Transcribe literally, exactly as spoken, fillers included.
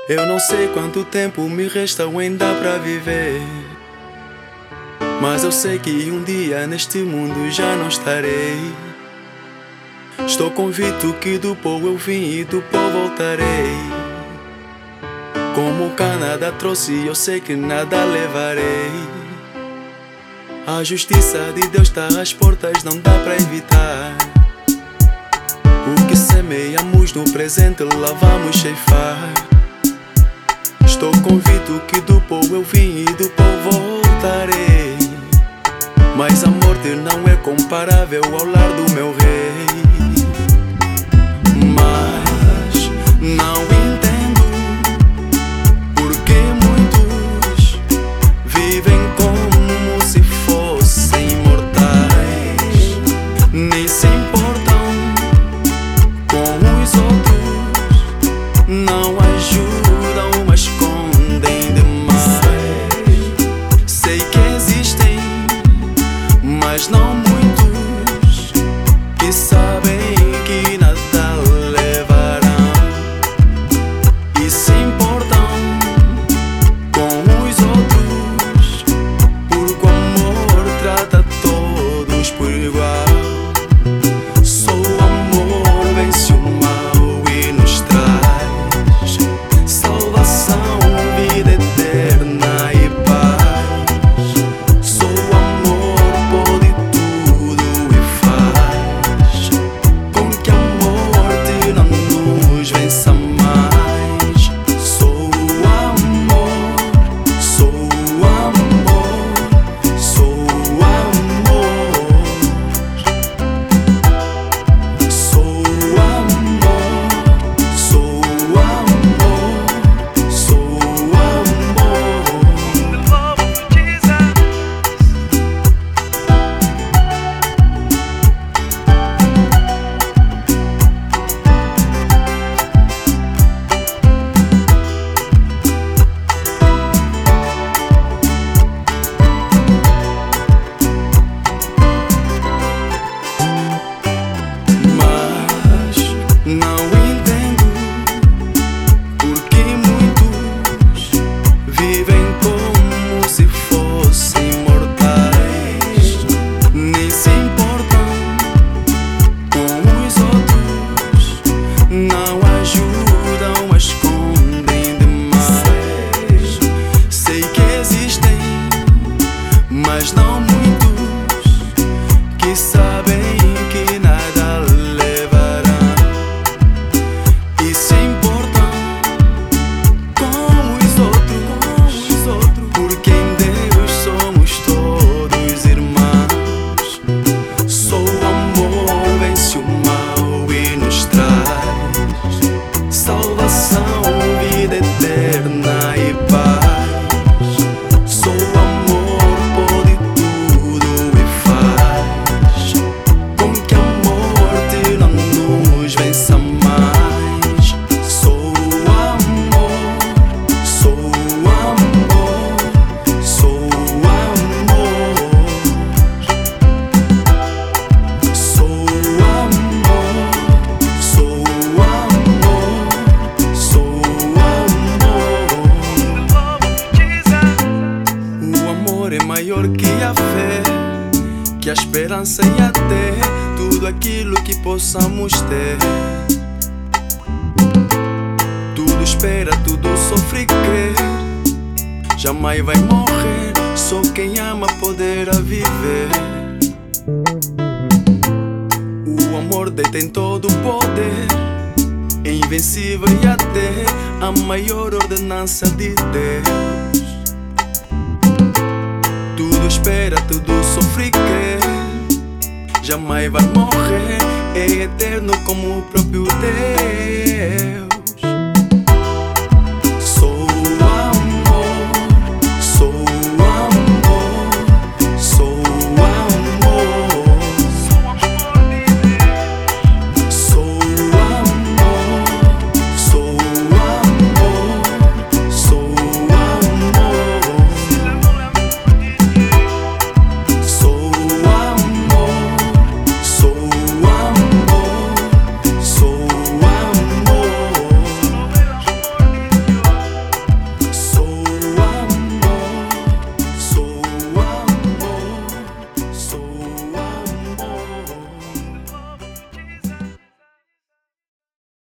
Eu não sei quanto tempo me resta ainda pra viver, mas eu sei que um dia neste mundo já não estarei. Estou convicto que do pó eu vim e do pó voltarei. Como o Canadá trouxe, eu sei que nada levarei. A justiça de Deus está às portas, não dá pra evitar. O que semeamos no presente, lá vamos ceifar. Estou convicto que do pó eu vim e do pó voltarei. Mas a morte não é comparável ao lar do meu rei. Mas não entendo porque muitos vivem como se fossem imortais. Nem se importam com os outros, não ajudam, mas escondem demais. Sei que existem, mas não muitos, que sabem que nada levarão e se importam com os outros, porque o amor trata todos por igual. Só o amor vence o mal e nos traz salvação, vida eterna e paz. Só o amor pode tudo e faz com que a morte não nos vença mais. Só o amor, só o amor, só o amor, só o amor, só o amor, só o amor. The love of Jesus. Mas não entendo porque muitos vivem como se fossem imortais. Nem se importam com os outros, não ajudam, mas escondem demais. Sei que existem, mas não muitos, que sabem que nada levarão e se importam com os outros, porque em Deus somos todos irmãos. Só o amor vence o mal e nos traz salvação, vida eterna e paz. Só o amor pode tudo e faz com que a morte não nos vença mais. Só o amor, só o amor, só o amor, só o amor, só o amor, só o amor. The love of Jesus. O amor é maior que a fé, que a esperança e até tudo aquilo que possamos ter. Tudo espera, tudo sofre e crê, jamais vai morrer, só quem ama poderá viver. O amor detém todo o poder, é invencível e até a maior ordenança de Deus. Tudo espera, tudo sofre e crê, jamais vai morrer, é eterno como o próprio Deus.